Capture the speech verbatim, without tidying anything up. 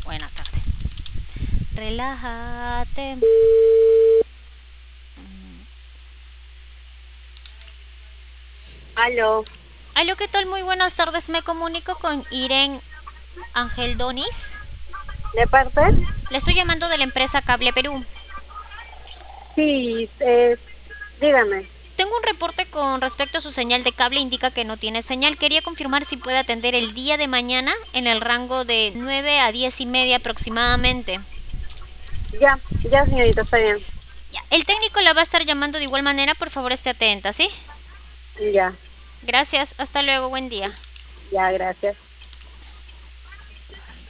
Buena tarde. Relájate. Aló, Aló, ¿qué tal? Muy buenas tardes. Me comunico con Irene Ángel Donis. ¿de parte? Le estoy llamando de la empresa Cable Perú. Sí, eh, dígame. Tengo un reporte con respecto a su señal de cable. Indica que no tiene señal. Quería confirmar si puede atender el día de mañana en el rango de nueve a diez y media aproximadamente. Ya, ya señorita, está bien. Ya. El técnico la va a estar llamando de igual manera. Por favor, esté atenta, ¿sí? Ya, Gracias. Hasta luego. Buen día. ya, gracias.